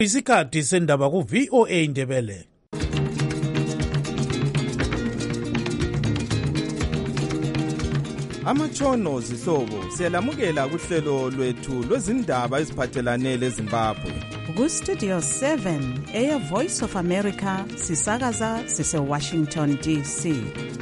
Isikhathi sendaba ku VOA Indebele. Amatshono zihlobo siyalamukela kuhlelo lwethu lwezindaba eziphathelane leZimbabwe. Ku Studio 7 Air Voice of America sisakaza sise Washington DC.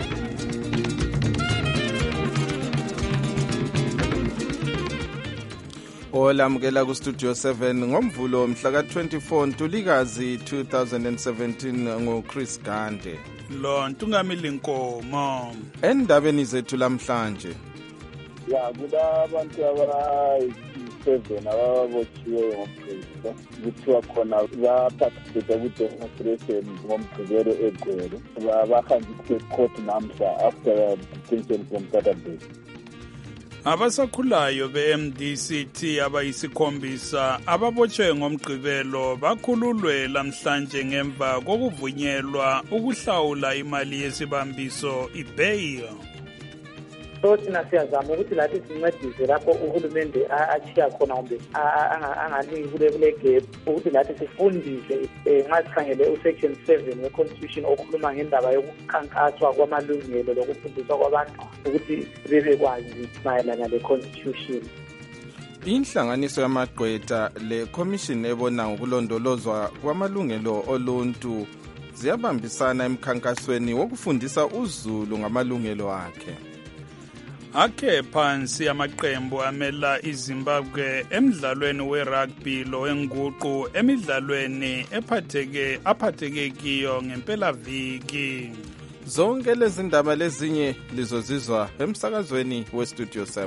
Olamukela ku Studio 7 ngomvulo mhla ka-24 Ntulikazi 2017 ngo-Chris Gande. Lo Ntungamili Nkomo. Endabeni zethu lamhlanje. Ya kulabantu abayi-7 ababotshiweyo ngomgqibelo kuthiwa khona baparticipate ku-demonstration ngomgqibelo eGweru bahanjiswe e-court namhla after detention from Saturday. Abasakhulayo be-MDCT abayisikhombisa ababotshwe ngomgqibelo bakhululwe lamhlanje ngemva kokuvunyelwa ukuhlawula imali yesibambiso i-bail. So thina siyazama ukuthi lathi sincedise lapho uhulumende achiya khona kumbe anganiki kule gap ukuthi lathi sifundise nxa sikhangele usection 7 we-constitution okhuluma ngendaba yokukhankaswa kwamalungelo lokufundiswa kwabantu ukuthi bebekwazi mayelana le-constitution. Inhlanganiso yamagqwetha le-commission ebona ngokulondolozwa kwamalungelo oluntu ziyabambisana emkhankasweni wokufundisa uzulu ngamalungelo akhe. Akhe phansi amaqembu amela iZimbabwe emidlalweni we-rugby lo wenguqu emidlalweni aphatheke kiyo ngempelaviki. Zonke lezi ndaba lezinye lizozizwa emsakazweni we-Studio 7.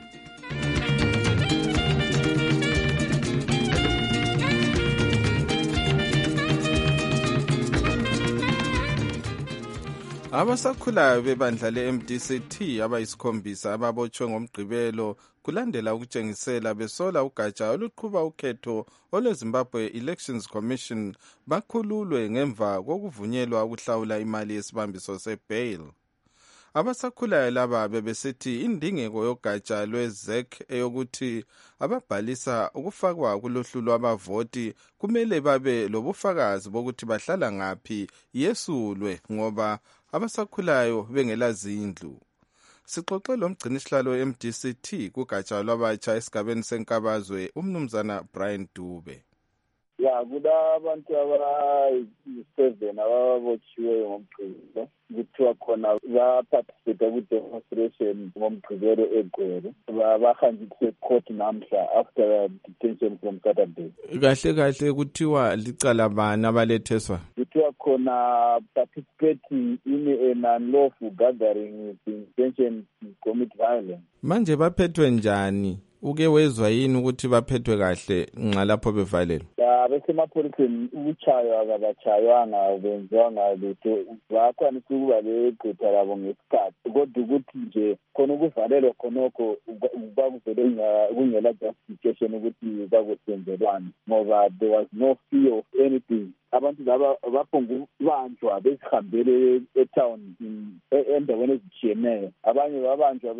Abasakhulayo bebandla le-MDCT abayisikhombisa ababotshwe ngomgqibelo kulandela ukutshengisela besola ugatsha oluqhuba ukhetho olweZimbabwe Elections Commission bakhululwe ngemva kokuvunyelwa ukuhlawula imali yesibambiso se-bail. Abasakhulayo laba bebesithi indingeko yogatsha lwe-ZEC eyokuthi ababhalisa ukufakwa kuluhlu lwabavoti kumele babe lobufakazi bokuthi bahlala ngaphi yesulwe ngoba abasakhulayo bengela zindlu. Sixoxe lomgcinisihlalo we-MDCT kugatsha lwabatsha esigabeni senkabazwe umnumzana Brian Dube. Ya kulabantu abayi-7 ababotshiweyo ngomgqibelo kuthiwa khona baparticipate ku-demonstration ngomgqibelo eGweru bahanjiswe e-court namhla after detention from Saturday. Kahle kuthiwa licala bani abaletheswa? Kuthiwa khona participating in a non-lawful gathering with the intention to commit violence. Manje baphethwe njani? Uke wezwa yini ukuthi baphethwe kahle nxa lapho bevalelwe? Besemapholiseni ukuchaywa kabachaywanga benziwanga lutho bakwanisa ukuba begqitha labo ngesikhathi kodwa ukuthi nje khona ukuvalelwa khonokho bakuvele kungela justification ukuthi bakwenzelwani ngoba there was no fear of anything. Abantu laba baphongubanjwa bezihambele etown endaweni ezitshiyeneyo, abanye babanjwa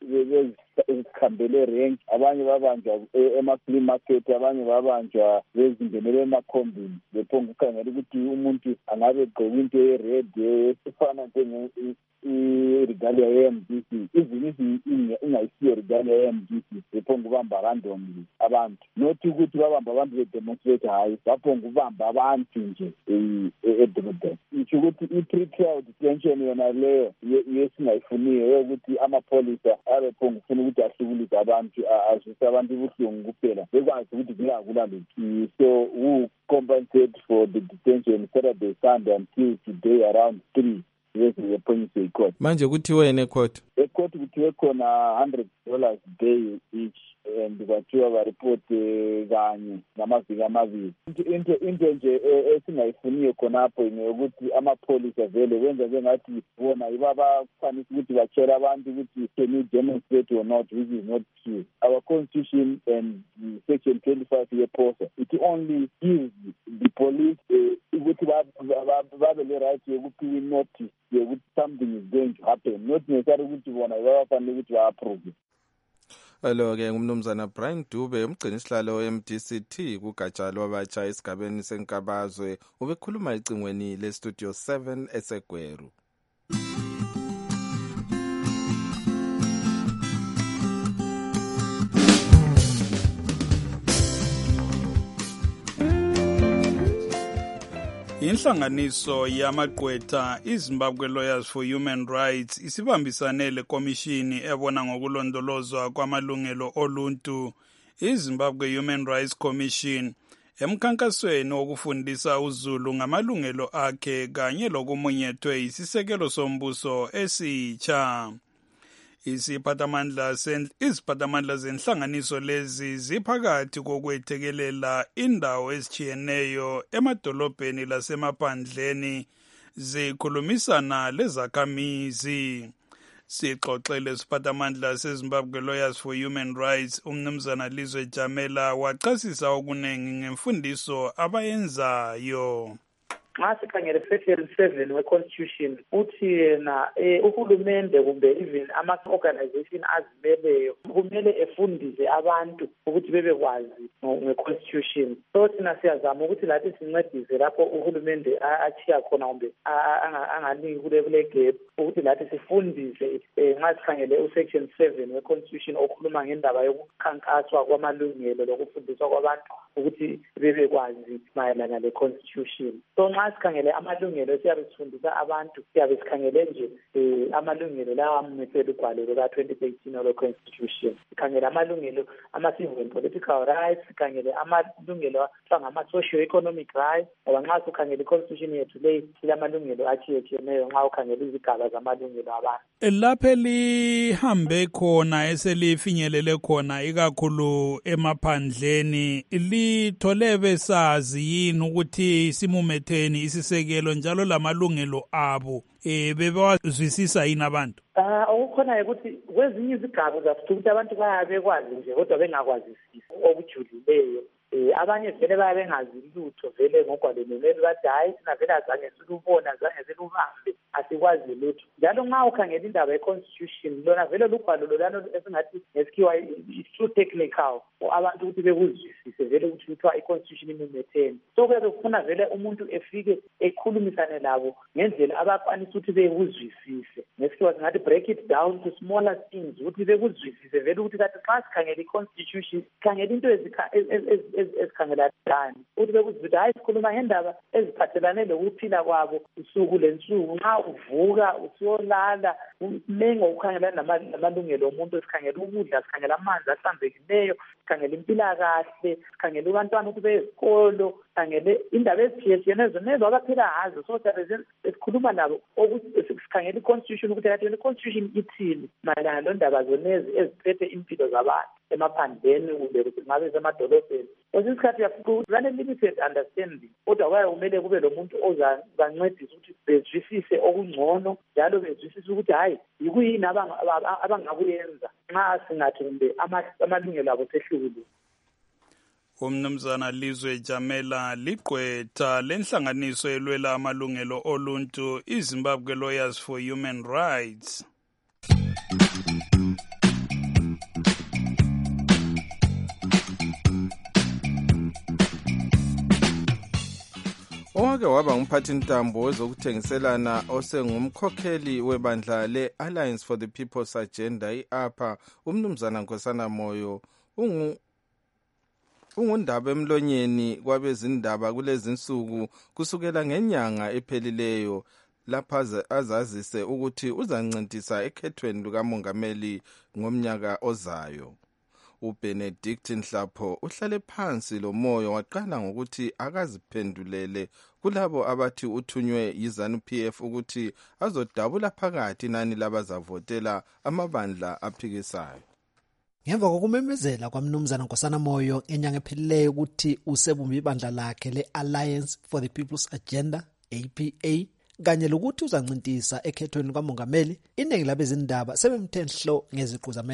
bezihambele rank, abanye babanjwa ema-flea market, abanye babanjwa bezingenele emakhombini bephongukhangela ukuthi umuntu angabe egqoke into ye-red efana regalia ye-MDC even ingayisiyo regalia ye-MDC bephongubamba randomly abantu, not ukuthi babamba abantu bedemonstrate, hayi baphongubamba abantu nje edolobheni. Isho ukuthi i-pre-trial detention yona leyo yesingayifuniyo yokuthi amapolisa abephongufuna ukuthi ahlukulise abantu azwise abantu ubuhlungu kuphela bekwazi ukuthi kuyakula lutho. So who compensate for the detention Saturday, Sunday until today around 3. Manje kuthiwe ecourt kuthiwe khona $100 day each and bathiwa bareport kanye ngamaviki amabili. Into nje esingayifuniyo khonapho ukuthi amapholisa vele wenza njengathi bona ibabafanisa ukuthi batshela abantu ukuthi can you demonstrate or not, which is not true. Our constitution and section 25 yePOSA, it only gives the police ukuthi babe le right yokuthi notice ukuthi something is going to happen, not necessarily ukuthi bona bafanele ukuthi ba-approve. Lo-ke ngumnumzana Brian Dube, umgcini sihlalo MDCT kugatsha lwabatsha esigabeni senkabazwe, ubekhuluma ecingweni lestudio 7 eseGweru. Inhlanganiso yamagqwetha iZimbabwe Lawyers for Human Rights isibambisane lekomishini ebona ngokulondolozwa kwamalungelo oluntu iZimbabwe Human Rights Commission emkhankasweni wokufundisa uZulu ngamalungelo akhe kanye lokumunyethwe isisekelo sombuso esitsha. Iziphathamandla zenhlanganiso lezi ziphakathi kokwethekelela indawo ezitshiyeneyo emadolobheni lasemaphandleni zikhulumisana lezakhamizi. Sixoxele isiphathamandla seZimbabwe Lawyers for Human Rights umnumzana Lizwe Jamela wachasisa okunengi ngemfundiso abayenzayo. Nxa sikhangele section 7 we-constitution uthi yena uhulumende kumbe even ama-organization azimeleyo kumele efundise abantu ukuthi bebekwazi nge-constitution. So thina siyazama ukuthi lathi sincedise lapho uhulumende achiya khona kumbe anganiki kule gap ukuthi lathi sifundise nxa sikhangele u-section 7 we-constitution okhuluma ngendaba yokukhankaswa kwamalungelo lokufundiswa kwabantu ukuthi bebekwazi mayelana le-constitution. So nxa sikhangele amalungelo siyabe sifundisa abantu siyabe sikhangele nje amalungelo lawa amethwe lugwalo luka-2013 olwe-constitution. Sikhangele amalungelo ama-civil and political rights, sikhangele amalungelo ngama-socio-economic rights, ngoba nxa sikhangele i-constitution yethu leyi silamalungelo atshiyetshiyeneyo nxa ukhangele izigaba zamalungelo abantu. Lapho lihambe khona eselifinyelele khona ikakhulu emaphandleni lithole besazi yini ukuthi simumetheni isisekelo njalo lamalungelo abo bebawazwisisa yini abantu? Okukhona ukuthi kwezinye izigaba zafuthi ukuthi abantu bayabe bekwazi nje kodwa bengakwazisisi okujulileyo. Abanye vele bayabe bengazi lutho vele ngogwalweni leli bathi hayi thina vele azange silubona azange silubambe asikwazi lutho. Njalo nxa ukhangela indaba ye-constitution lona vele lugwalo lolano esingathi ngesikhiwa is-too technical abantu ukuthi bekuzwisise vele ukuthi kuthiwa i-constitution imumetheni. So kuyabe kufuna vele umuntu efike ekhulumisane labo ngendlela abakwanisa ukuthi bekuzwisise. Ngesikhiwa singathi break it down to smaller things ukuthi bekuzwisise vele ukuthi kathi xa sikhangela i-constitution sikhangela into ezikhangela dani ukuthi bekuzwisise hayi sikhuluma ngendaba eziphathelane lokuphila kwabo usuku lensuku nxa uvuka usiyolala umengo ukhangelana namalungelo omuntu sikhangela ukudla sikhangela amanzi ahlanzekileyo sikhangela impilakahle sikhangela abantwana ukuthi beyesikolo sikhangele indaba ezitshiyetshiyeneyo zonezo abaphila ngazo. So sikhuluma nabo ukuthi sikhangela i-constitution ukuthi kathi i-constitution ithini mayelana londaba zonezi eziphethe impilo zabantu emaphandleni kumbe ukuthi ngabe semadolobheni. Kwesinye isikhathi uyafica ukuthi bane-limited understanding kodwa kwaye kumele kube lo muntu ozabancedisa ukuthi bezwisise okungcono njalo bezwisise ukuthi hayi yikuyini abangakuyenza nxa singathi kumbe amalungelo abo sehlukile. Umnumzana Lizwe Jamela ligqwetha lenhlanganiso elwela amalungelo oluntu iZimbabwe Lawyers for Human Rights. Owake waba ngumphathintambo wezokuthengiselana osengumkhokheli webandla le-Alliance for the People's Agenda i-APA umnumzana Nkosana Moyo ungundaba emlonyeni kwabezindaba kulezinsuku kusukela ngenyanga ephelileyo lapha azazise ukuthi uzancintisa ekhethweni lukamongameli ngomnyaka ozayo. uBenedict Nhlapho uhlale phansi lo Moyo waqala ngokuthi akaziphendulele kulabo abathi uthunywe yiZANU-PF ukuthi azodabula phakathi nani labazavotela amabandla aphikisayo. Ngemva kokumemezela kwaMnumzana Nkosana Moyo enyanga ephelileyo ukuthi usebumba ibandla lakhe le-Alliance for the People's Agenda APA kanye lokuthi uzancintisa ekhethweni kamongameli, iningi labezindaba sebemthe nhlo ngeziqu zamehlo.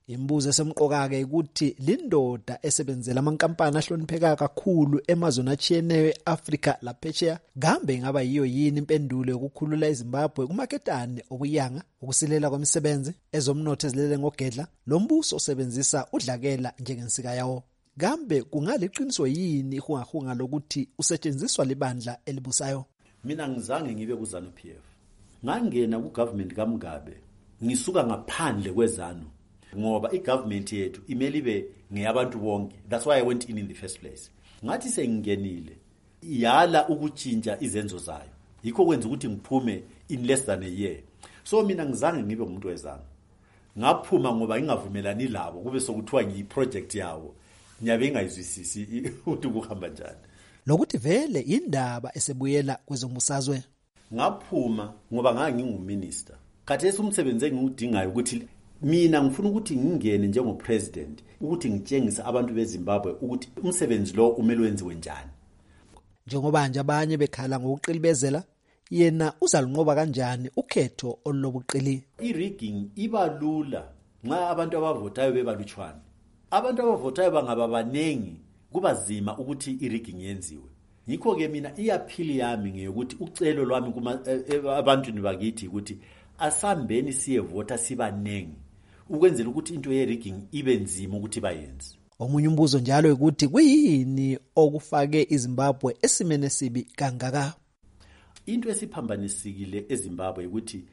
Imbuzo esemqoka-ke ukuthi lindoda esebenzela amankampani ahlonipheka kakhulu emazweni achiyeneyo e-Afrika laphesheya kambe ingaba yiyo yini impendulo yokukhulula iZimbabwe kumaketane okuyanga, ukusilela kwemisebenzi, ezomnotho ezilele ngogedla, lo mbuso osebenzisa udlakela njengensika yawo. Kambe kungaliqiniso yini ihungahunga lokuthi usetshenziswa libandla elibusayo? Mina ngizange ngibe kuZANU PF. Ngangena ku-government kaMugabe, ngisuka ngaphandle kweZANU. Ngoba i-government yethu imele ibe ngeyabantu bonke. That's why I went in the first place. Ngathi sengingenile yala ukutshintsha izenzo zayo. Yikho kwenza ukuthi ngiphume in less than a year. So mina ngizange ngibe umuntu weZANU. Ngaphuma ngoba ngingavumelani labo kube sokuthiwa ngiyi-project yawo. Nyabe ngayizwisisi ukuthi kuhamba njani. Lokuthi vele indaba esebuyela kwezombusazwe. Ngaphuma ngoba nginguminister. Khathesi umsebenzi engiwudingayo ukuthi mina ngifuna ukuthi ngingene njengopresident ukuthi ngitshengise abantu beZimbabwe ukuthi umsebenzi lo umele wenziwe njani. Njengoba nje abanye bekhala ngokuqilibezela, yena uzalunqoba kanjani ukhetho olulobuqili? I-rigging iba lula nxa abantu abavotayo bebalutshwana. Abantu abavotayo bangaba banengi kuba zima ukuthi i-rigging yenziwe. Yikho ke mina iyaphili yami ngeyokuthi ucelo lwami abantwini bakithi ukuthi asambeni siyevota sibanengi ukwenzela ukuthi into ye-rigging ibe nzima ukuthi bayenze. Omunye umbuzo njalo ukuthi kuyini okufake iZimbabwe esimene sibi kangaka? Into esiphambanisikile eZimbabwe ukuthi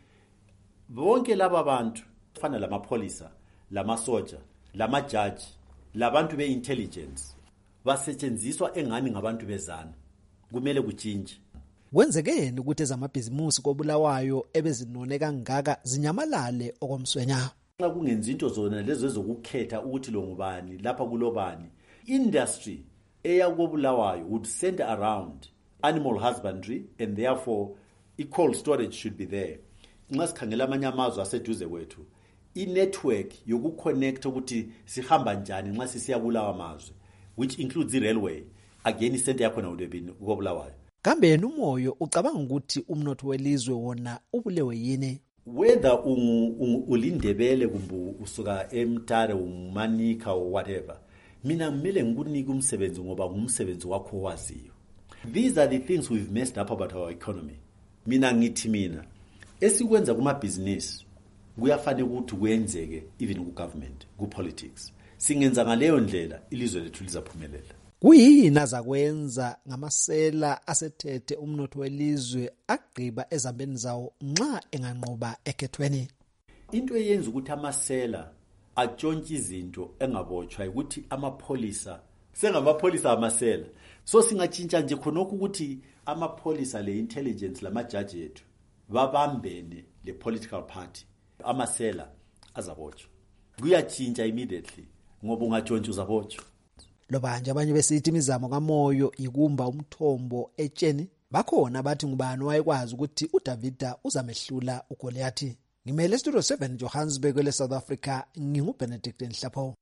bonke laba bantu fana lamapholisa, lamasoja, lamajaji, labantu be-intelligence basetshenziswa engani ngabantu beZANU. Kumele kutshintshe. Kwenzekeni ukuthi ezamabhizimusi koBulawayo ebezinone kangaka zinyamalale okomswenya? Xa kungenza into zona lezo ezokukhetha ukuthi lo ngubani lapha kulobani, industry eyakoBulawayo would center around animal husbandry and therefore cold storage should be there. Nxa sikhangela amanye amazwe aseduze kwethu, i-network yokuconnect ukuthi sihamba njani nxa sisiya kulawa amazwe, which includes i-railway, again i-center yakhona would have been koBulawayo. Kambe yena umoyo ucabanga ukuthi umnotho welizwe wona ubulewe yini? Whether ulindebele kumbe usuka eMtare uManika or whatever, mina kumele ngikunike umsebenzi ngoba ngumsebenzi wakho waziyo. These are the things we've messed up about our economy. Mina esikwenza kumabhizinisi kuyafanele ukuthi kwenzeke even ku-government, ku-politics. Singenza ngaleyo ndlela ilizwe lethu lizaphumelela. Kuyini azakwenza ngamasela asethethe umnotho welizwe agqiba ezambeni zawo nxa enganqoba ekhethweni? Into eyenza ukuthi amasela atshontshe izinto engabotshwa ukuthi amapholisa sengamapholisa amasela. So singatshintsha nje khonokho ukuthi amapholisa le-intelligence lamajaji ethu babambene le-political party, amasela azabotshwa. Kuyatshintsha immediately ngoba ungatshontsha uzabotshwa. Loba nje abanye besithi imizamo kaMoyo ikumba umthombo etsheni, bakhona bathi ngubani wayekwazi ukuthi uDavida uzamehlula uGoliathi. Ngimele Studio 7 Johannesburg le South Africa, nginguBenedict Nhlapho.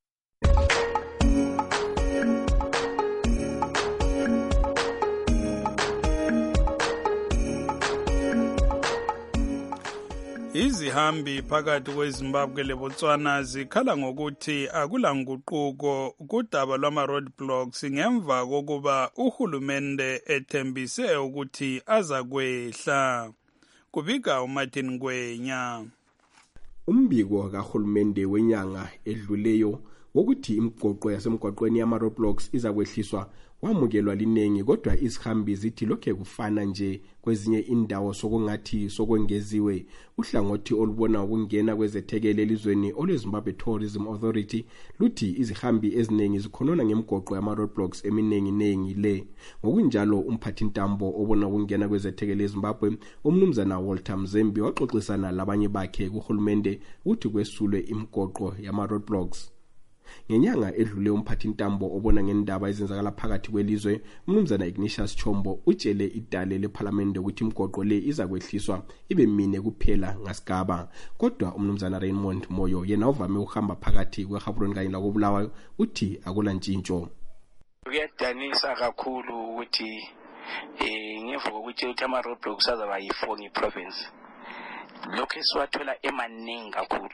Izihambi phakathi kweZimbabwe leBotswana zikhala ngokuthi akulanguquko kudaba lwama-roadblocks ngemva kokuba uhulumende ethembise ukuthi azakwehla. Kubika uMartin Ngwenya. Umbiko kahulumende wenyanga edluleyo wokuthi imigoqo yasemgwaqweni yama-roadblocks izakwehliswa wamukelwa linengi, kodwa izihambi zithi lokhe kufana nje kwezinye indawo sokungathi sokwengeziwe. Uhlangothi olubona ukungena kwezethekeli elizweni olweZimbabwe Tourism Authority luthi izihambi eziningi zikhonona ngemigoqo yama-roadblocks eminengi le. Ngokunjalo umphathintambo obona ukungena kwezethekeli eZimbabwe umnumzana Walter Mzembi waxoxisana labanye bakhe kuhulumende ukuthi kwesulwe imigoqo yama-roadblocks. Ngenyanga edlule umphathintambo obona ngendaba ezenzakala phakathi kwelizwe umnumzana Ignatius Chombo utshele idale leParliament ukuthi imigoqo le izakwehliswa ibe mine kuphela ngasigaba. Kodwa umnumzana Raymond Moyo yena uvame ukuhamba phakathi kweGaborone kanye lakoBulawayo uthi akulantshintsho. Kuyadanisa kakhulu ukuthi ngemva kokuthi ama-roadblocks azaba yi-4 ngeprovince. Lokho esiwathola emaningi kakhulu.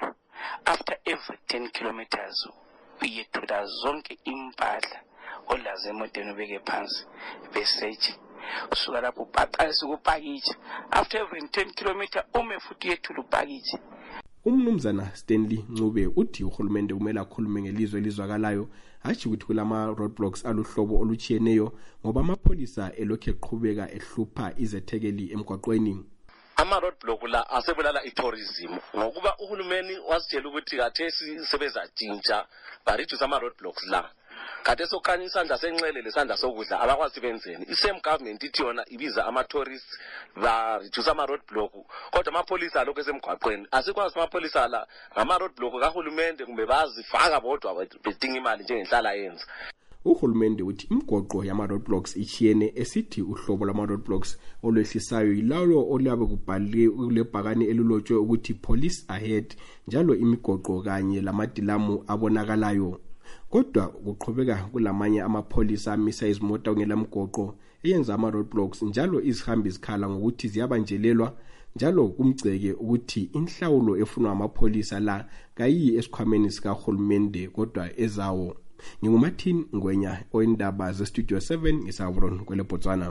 after every 10 kilometers uyethula zonke impahla olaze emotweni ubeke phansi besearch usuka lapho ubhaqisa ukupakisha after every 10 kilometer ume futhi uyethula upakisha. Umnumzana Stanley Ncube uthi uhulumende kumele akhulume ngelizwe elizwakalayo hashi ukuthi kulama roadblocks aluhlobo oluchiyeneyo ngoba amapholisa elokhe eqhubeka ehlupha izethekeli emgwaqweni. Ama roadblock la asebulala itourism ngokuba uhulumeni wasitshela ukuthi kathesi sebezatshintsha bareduce ama roadblocks la. Kade sokhanya isandla senxele lesandla sokudla abakwazi benzeni. Isame government ithi yona ibiza ama tourists ba reduce ama roadblock kodwa amapholisa lokho esemgwaqweni asikwazi amapholisa la ngama roadblock kahulumende kumbe bazifaka bodwa bedinga imali njengenhlala yenza. Uhulumende uthi imgoqo yama roadblocks ichiyene esithi uhlobo lama roadblocks olwehlisayo yilawo olabe kubhaliwe kulebhakani elilotshwe ukuthi police ahead njalo imigoqo kanye lamadilamu abonakalayo. Kodwa kuqhubeka kulamanye amapholisa amisa izimota ngelamgoqo eyenza ama roadblocks njalo izihambi zikhala ngokuthi ziyabanjelelwa njalo kumgceke ukuthi inhlawulo efunwa amapholisa la kayiyi esikhwameni sikahulumende kodwa ezawo. NginguMartin Ngwenya oyindaba ze Studio 7 ngisavron kwele Botswana.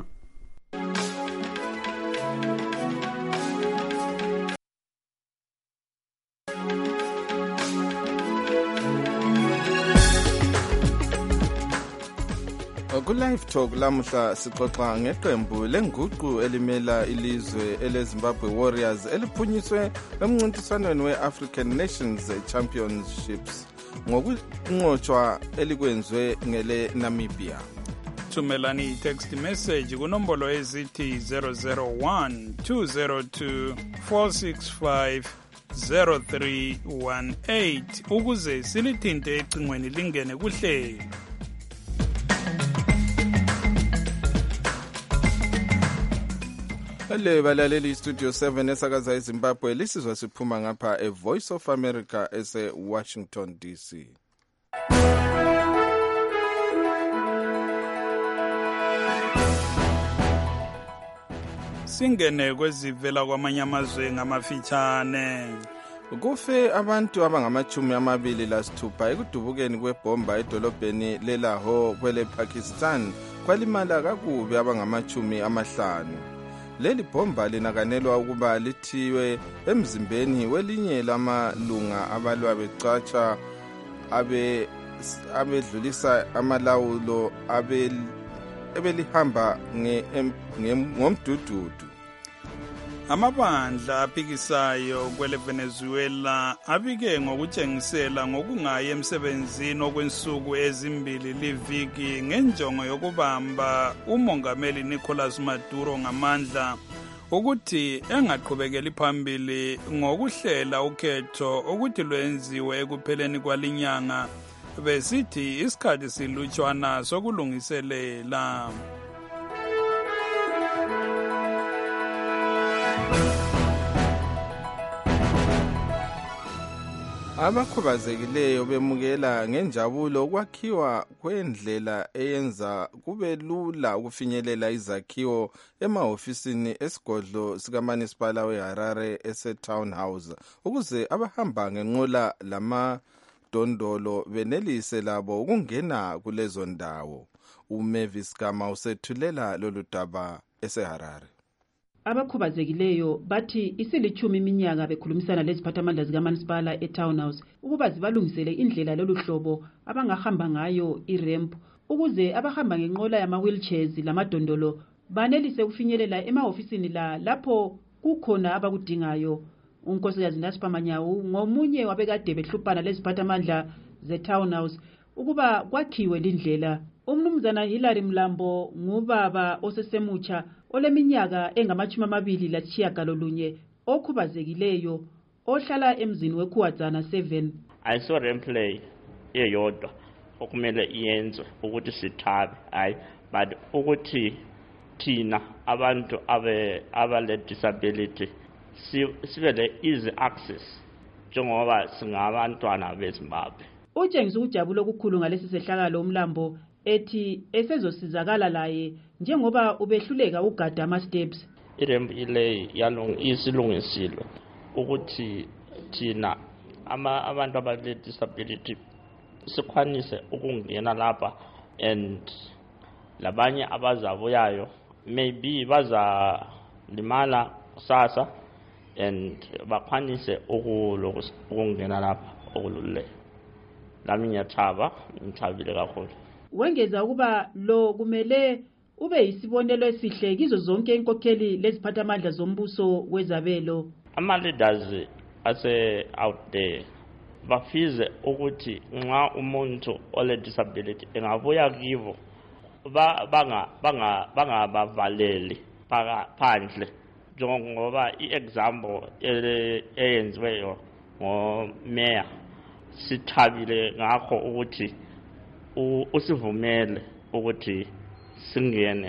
Ku-Live Talk lamuhla sixoxa ngeqembu lenguqu elimela ilizwe eleZimbabwe Warriors eliphunyiswe emncintiswaneni we-African Nations Championships ngokunqotshwa elikwenzwe ngele Namibia. Thumelani i-text message kunombolo ezithi 001 202 465 0318 ukuze silithinte ecingweni lingene kuhlelo. Hello balaleli Studio 7 esakaza eZimbabwe lisizwa siphuma ngapha eVoice of America ese Washington DC. Singene kwezivela kwamanye amazwe ngamafitshane. Kufe abantu abangama-26 ekudubukeni kwebomba edolobheni leLahore kwele Pakistan kwalimala kakubi abangama-50. Leli bhomba linakanelwa ukuba lithiwe emzimbeni welinye lamalunga abalwa becatsha abedlulisa amalawulo abelihamba ngomdududu. Amabandla aphikisayo kwele Venezuela abike ngokutshengisela ngokungayi emsebenzini okwensuku ezimbili liviki ngenjongo yokubamba umongameli Nicolas Maduro ngamandla ukuthi engaqhubekeli phambili ngokuhlela ukhetho ukuthi lwenziwe ekupheleni kwalinyanga besithi isikhathi silutshwana sokulungiselela. Abakhubazekileyo bemukela ngenjabulo ukwakhiwa kwendlela eyenza kube lula ukufinyelela izakhiwo emahofisini esigodlo sikaManisipala weHarare ese-Townhouse ukuze abahamba ngenqola lamadondolo benelise labo ukungena kulezo ndawo. uMavis Gama usethulela lolu daba eseHarare. Abakhubazekileyo bathi isilichumi iminyaka bekhulumisana leziphathamandla zikaManisipala eTownhouse ukuba zibalungisele indlela lolu hlobo abangahamba ngayo iramp ukuze abahamba ngenqola yama-wheelchairs lamadondolo banelise ukufinyelela emahofisini lapho kukhona abakudingayo. Unkosikazi Ndasipha Manyawu ngomunye wabekade behluphana leziphathamandla zeTownhouse ukuba kwakhiwe lindlela. Umnumzana Hilary Mlambo ngubaba osesemutsha oleminyaka engama-29 okhubazekileyo ohlala emzini weKhuwadzana 7. Ayiso replay eyodwa okumele iyenzwe ukuthi sithabe hayi but ukuthi thina abantu abale disability sibe le easy access njengoba singabantwana beZimbabwe. Utshengisa ukujabulo okukhulu ngalesi sehlakalo uMlambo ethi esezosizakala laye njengoba ubehluleka ugada ama-steps. Irembu ile isilungisilwe ukuthi thina abantu abale-disability sikwanise ukungena lapha and labanye abazabuyayo maybe bazalimala kusasa and bakwanise ukungena lapha okululele. Lami ngithabile kakhulu. Wengeza ukuba lo kumele ube yisibonelo esihle kizo zonke inkokheli leziphathamandla zombuso wezabelo. Ama-leaders ase-out there bafize ukuthi nxa umuntu ole-disability engabuya kibo bangabavaleli phandle njengoba i-example eyenziweyo ngomeya sithabile ngakho ukuthi usivumele ukuthi singene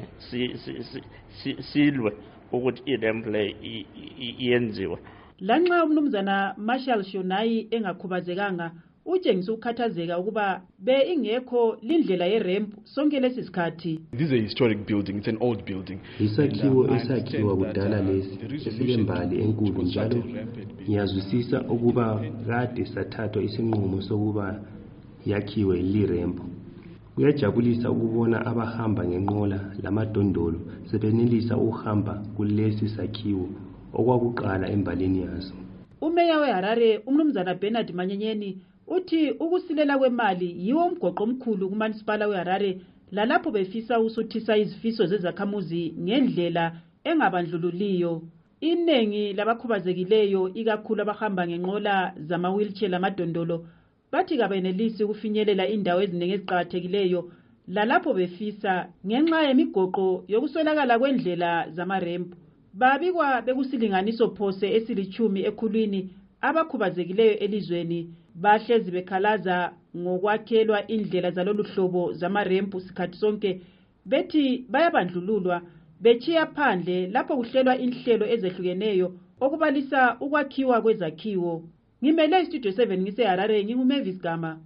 silwe ukuthi i-replay iyenziwe. Lanxa umnumzana Marshall Shonayi engakhubazekanga utshengisa ukukhathazeka ukuba ingekho lindlela ye-ramp sonke lesisikhathi. This is a historic building, it's an old building. Isakhiwo esakhiwa kudala lesi esilembali enkulu njalo ngiyazwisisa ukuba kade sathathwa isinqumo sokuba yakhiwe li-ramp. Kuyajabulisa ukubona abahamba ngenqola lamadondolo sebenelisa ukuhamba kulesi sakhiwo okwakuqala embalini yaso. Umeya weHarare umnumzana Bernard Manyenyeni uthi ukusilela kwemali yiwo umgoqo omkhulu kumanisipala weHarare lalapho befisa usuthisa izifiso zezakhamuzi ngendlela engabandlululiyo. Inengi labakhubazekileyo ikakhulu abahamba ngenqola zama-wheelchair lamadondolo bathi kabenelisi ukufinyelela indawo eziningi eziqakathekileyo lalapho befisa ngenxa yemigoqo yokuswelakala kwendlela zama-ramp. Babikwa bekusilinganiso phose esilichumi ekhulwini abakhubazekileyo elizweni bahlezi bekhalaza ngokwakhelwa indlela zalolu hlobo zama-ramp sikhathi sonke bethi bayabandlululwa bechiya phandle lapho kuhlelwa inhlelo ezehlukeneyo okubalisa ukwakhiwa kwezakhiwo. Ngimele istudio 7 ngiseHarare nginguMavis Gama.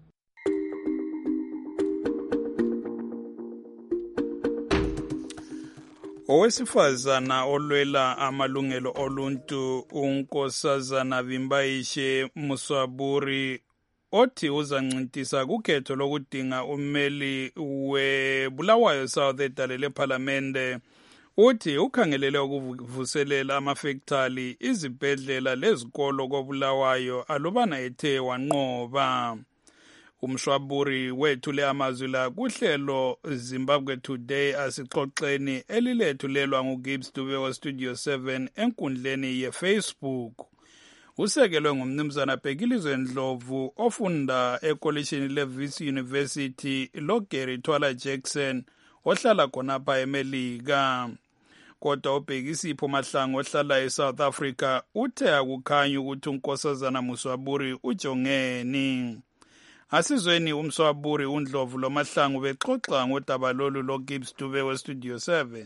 Owesifazana olwela amalungelo oluntu uNkosazana Vimbaishe Muswaburi othi uzancintisa kukhetho lokudinga ummeli weBulawayo South edalele parliamente uthi ukhangelele ukuvuselela amafektali izibhedlela lezikolo koBulawayo alubana ethe wanqoba. Umshwaburi wethule amazwi la kuhlelo Zimbabwe Today asixoxeni elilethulelwa nguGibbs Dube weStudio 7 enkundleni yeFacebook. Usekelwe ngumnumzana Bhekilizwe Ndlovu ofunda ekolishini leVisi University loGary Twala Jackson ohlala khonapha eMelika. Kodwa uBhekisipho Mahlangu ohlala eSouth Africa uthe akukhanya ukuthi uNkosazana Muswaburi ujongeni. Asizweni uMswaburi uNdlovu loMahlangu bexoxa ngodaba lolu loGibbs Dube weStudio 7.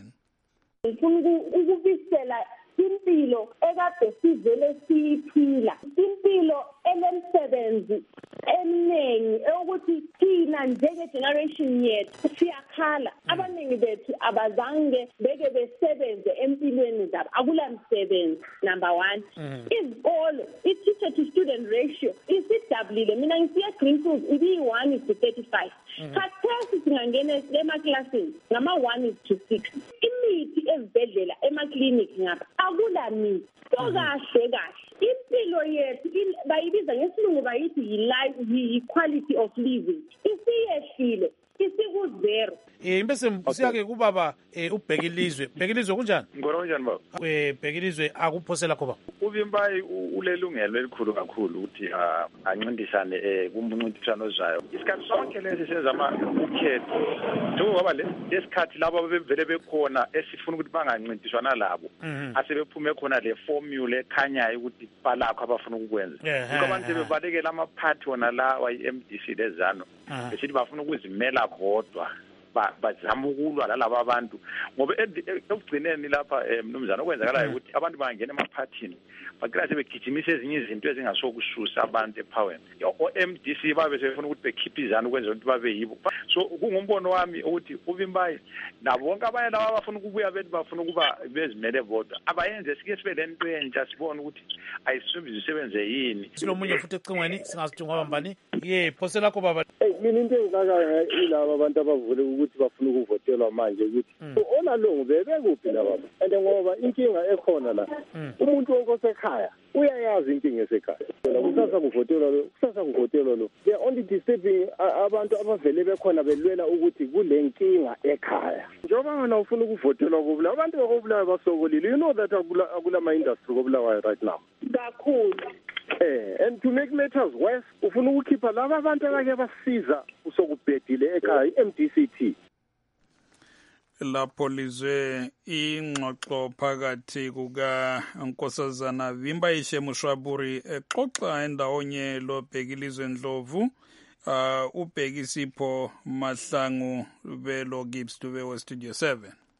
Ukubisela impilo ekade sivele siyiphila, impilo elemsebenzi eminingi ukuthi thina njenge-generation yethu siyakhala. Abaningi bethu abazange beke besebenze empilweni zabo, akula msebenzi. Number 1, izikolo i-teacher to student ratio isidabulile. Mina ngisiya Greenfield ibi-1:35. Khathesi singangena emaklasini ngama-1:6. Imithi ezibhedlela emakliniki ngapha akula mithi. Kahle impilo yethu bayibiza ngesilungu bayithi yi-quality of living isiyehlile isiku-0. Imbese siyake kubaba uBhekilizwe. Bhekilizwe kunjani? Ngibona kunjani baba? Bhekilizwe akuphosela khoba. uVimbayi ulelungelo elikhulu kakhulu ukuthi ancintisane kumncintiswano ozayo. Isikhathi sonke lesi senza ukhetho. Njengoba lesikhathi labo bevele bekhona esifuna ukuthi bangancintiswana labo. Asebephume khona le formula ekhanyayo ukuthi balakho abafuna ukukwenza. Ngoba abantu bebalekela amaphathi wona la wayi-MDC lezano. Besithi bafuna ukuzimela bodwa. bazama ukulwa lalabo abantu ngoba ekugcineni lapha mnumzana okwenzakalayo ukuthi abantu bangena emaphathini baqala sebegijimise ezinye izinto ezingasokususa abantu epowerni o-MDC babe sebefuna ukuthi bekhiphizana ukwenzela ukuthi babe yibo so kungumbono wami ukuthi uVimbayi nabo bonke abanye laba abafuna ukubuya bethi bafuna ukuba bezimele bodwa abayenze sike sibe lento entsha sibone ukuthi ayisisebenze yini silomunye futhi ecingweni singasidinga bambani phosela ko baba mina into engizaka ilaba abantu abavule ukuthi bafuna ukuvotelwa manje ukuthi olalongo bebekuphi laba and ngoba inkinga ekhona la umuntu wonke osekhaya uyayazi inkinga esekhaya kusasa kuvotelwa lo they are only disturbing abantu abavele bekhona belwela ukuthi kule nkinga ekhaya njengoba ngana ufuna ukuvotelwa kubula abantu bakubulayo basokolile you know that akula ma industry kobulawayo right now kakhulu and to make matters worse ufuna ukukhipha laba abantu abake basiza usokubhedile ekhaya iMDCT lapho lizwe ingxoxo phakathi kuka Nkosazana Vimbayishe Mushwaburi exoxa endawonye loBhekilizwe Ndlovu uBhekisipho Mahlangu belo Gibbs Dube we Studio 7.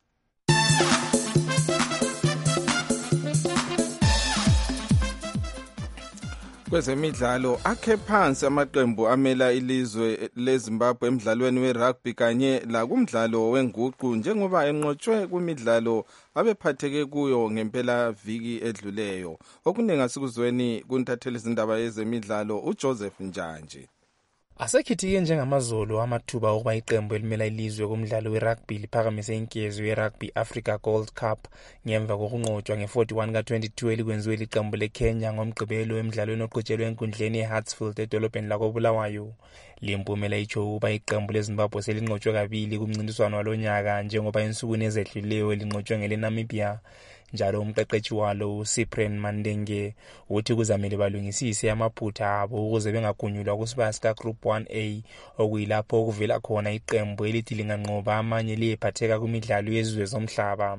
Kwezemidlalo akhe phansi amaqembu amela ilizwe leZimbabwe emidlalweni werugby kanye la kumdlalo wenguqu njengoba enqotshwe kumidlalo abephatheke kuyo ngempela viki edluleyo. Okuningi asikuzweni kuntatheli izindaba yezemidlalo uJoseph Njanje. Asekhithike njengamazolo amathuba okuba iqembu elimela ilizwe kumdlalo werugby liphakamise inkezo yerugby Africa Gold Cup ngemva kokunqotshwa nge41 ka22 elikwenziwe liqembu leKenya ngomgqibelo emidlalweni oqhutshelwe enkundleni eHartsfield edolobheni lakoBulawayo. Limpumela itsho ukuba iqembu leZimbabwe selinqotshwe kabili kumncintiswano walonyaka njengoba ensukwini ezedluleyo linqotshwe ngeleNamibia. Njalo umqeqeshi walo uCyprian Mandenge uthi kuzamele balungisise amaphutha abo ukuze bengagunyulwa kusibaya sika Group 1A okuyilapho okuvela khona iqembu elithi linganqoba amanye liyephatheka kumidlalo yezizwe zomhlaba.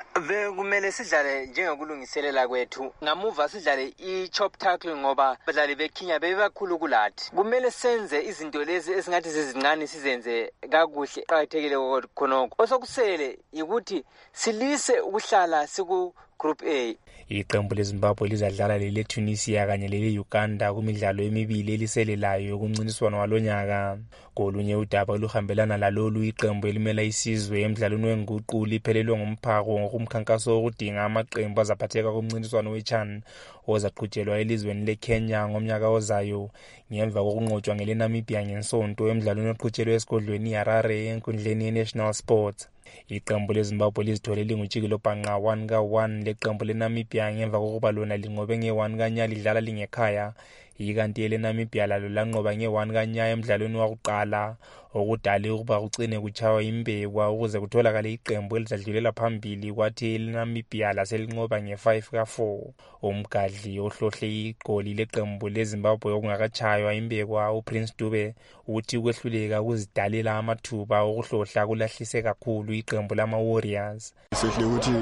Kumele sidlale njengokulungiselela kwethu ngamuva sidlale i-chop tackling ngoba abadlali beKenya bebakhulu kulathi. Kumele senze izinto lezi esingathi zizincane sizenze kakuhle qhathekile khonoko. Osokusele ukuthi silise ukuhlala siku Group A. Iqembu leZimbabwe lizadlala lele Tunisia kanye lele Uganda kumidlalo emibili eliselelayo kumncintiswano walonyaka. Kolunye udaba oluhambelana lalolu iqembu elimela isizwe emidlalweni wenguqu liphelelwe ngomphako ngokumkhankaso wokudinga amaqembu azaphatheka kumncintiswano weChan ozaqhutshelwa elizweni leKenya ngomnyaka ozayo ngemva kokunqotshwa ngeleNamibia ngensonto emidlalweni oqhutshelwe esigodlweni iHarare enkundleni yeNational Sports. Iqembu leZimbabwe lizithole lingujikelo bhanqa 1-1 leqembu leNamibia ngemva kokuba lona linqobe nge1 kanya lidlala lingekhaya. Ikanti leNamibia lalo lanqoba nge1 kanya emidlalweni wakuqala okudale ukuba kucine kuchawa imbekwa ukuze kutholakale iqembu elidlulela phambili kwathi leNamibia laselinqoba nge5-4. Umgadli ohlohle igoli leqembu leZimbabwe okungakachaywa imbekwa uPrince Dube uthi ukwehluleka ukuzidalela amathuba okuhlohla kulahlise kakhulu iqembu lama-Warriors. Sehle ukuthi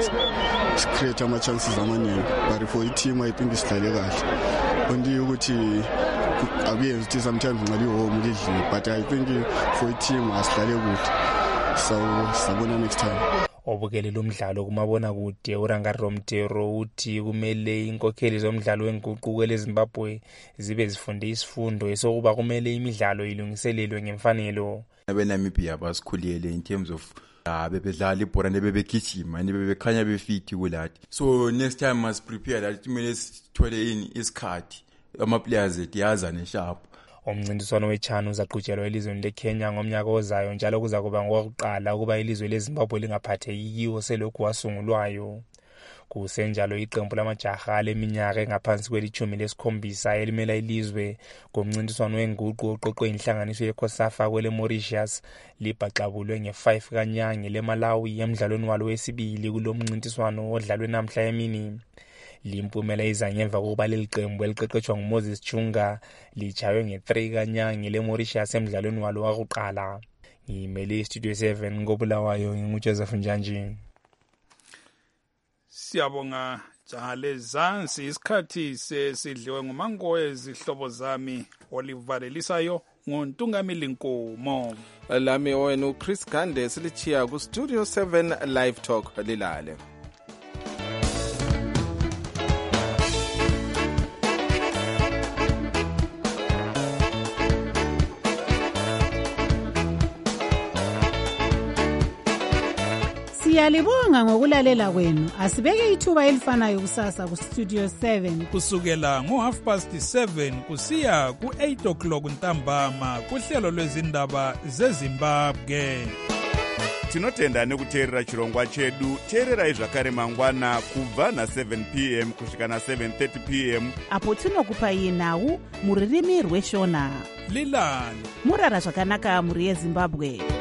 create ama chances amaningi but for i-team I think isidlale kahle. Only ukuthi akuyenzi ukuthi sometimes ngali home lidlile but I think for i-team asidlale kuhle. So sabona next time. Obukele lomdlalo kumabona kude uRangari Romtero uthi kumele inkokheli zomdlalo wenguqu leZimbabwe zibe zifunde isifundo esokuba kumele imidlalo ilungiselelwe ngemfanelo. AbeNamibia basikhuliyele in terms of bebedlala ibhola nebebegijima nebebekhanya befiti kulathi. So next time must prepare that kumele sithole ini isikhathi ama players etiyazane sharp. Umncintiswano weChan uzaqhutshelwa elizweni leKenya ngomnyaka ozayo njalo kuza kuba ngokuqala ukuba ilizwe leZimbabwe lingaphatheki kiwo selokhu wasungulwayo. Kusenjalo iqembu lamajaha leminyaka engaphansi kweli-17 elimela ilizwe ngomncintiswano wenguqu oqoqwe inhlanganiso yeCOSAFA kwele Mauritius libhaxabulwe nge5 kanyanga leMalawi emidlalweni walo wesibili kulomncintiswano odlalwe namhla emini. Limpumela izangemva kokuba leliqembu eliqeqeshwa nguMoses Chunga lichaywe nge3 kanyanga leMauritius emidlalweni walo wakuqala. Ngimele iStudio 7 ngoBulawayo nginguJoseph Njanje. Siyabonga jale zansi isikhathi sesidliwe ngumango ezihlobo zami olivalelisayo ngontungamili Nkomo. lami wena uChris Gande silichiya ku Studio 7 Live Talk lilale. Siyalibonga ngokulalela kwenu. Asibeke ithuba elifanayo kusasa ku Studio 7 kusukela ngo7:30 kusiya ku8 o'clock ntambama kuhlelo lwezindaba zeZimbabwe. Tinotenda nekuteerera chirongwa chedu. Teererai zvakare mangwana kubva na7 p.m. kusvika na7:30 p.m. apo tinokupai nhau muririmi rweshona. Lilani murara zvakanaka muri yeZimbabwe.